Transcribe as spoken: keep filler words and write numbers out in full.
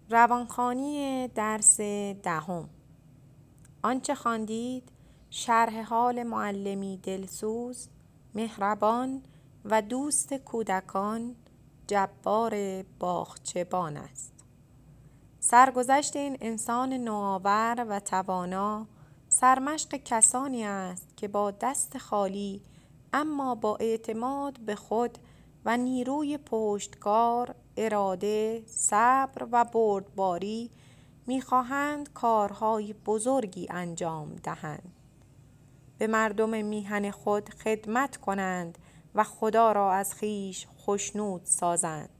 روانخوانی درس دهم. آنچه خواندید شرح حال معلمی دلسوز، مهربان و دوست کودکان جبار باغچبان است. سرگذشت این انسان نوآور و توانا سرمشق کسانی است که با دست خالی اما با اعتماد به خود و نیروی پشتکار، اراده، صبر و بردباری می‌خواهند کارهای بزرگی انجام دهند. به مردم میهن خود خدمت کنند و خدا را از خویش خوشنود سازند.